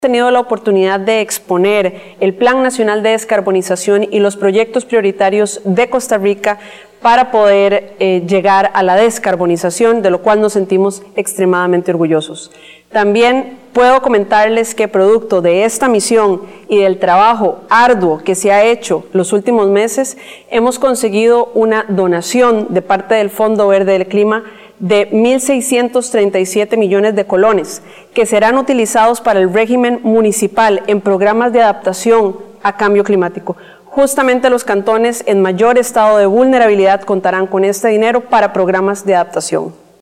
Tenido la oportunidad de exponer el Plan Nacional de Descarbonización y los proyectos prioritarios de Costa Rica para poder llegar a la descarbonización, de lo cual nos sentimos extremadamente orgullosos. También puedo comentarles que producto de esta misión y del trabajo arduo que se ha hecho los últimos meses, hemos conseguido una donación de parte del Fondo Verde del Clima de 1.637 millones de colones, que serán utilizados para el régimen municipal en programas de adaptación a cambio climático. Justamente los cantones en mayor estado de vulnerabilidad contarán con este dinero para programas de adaptación.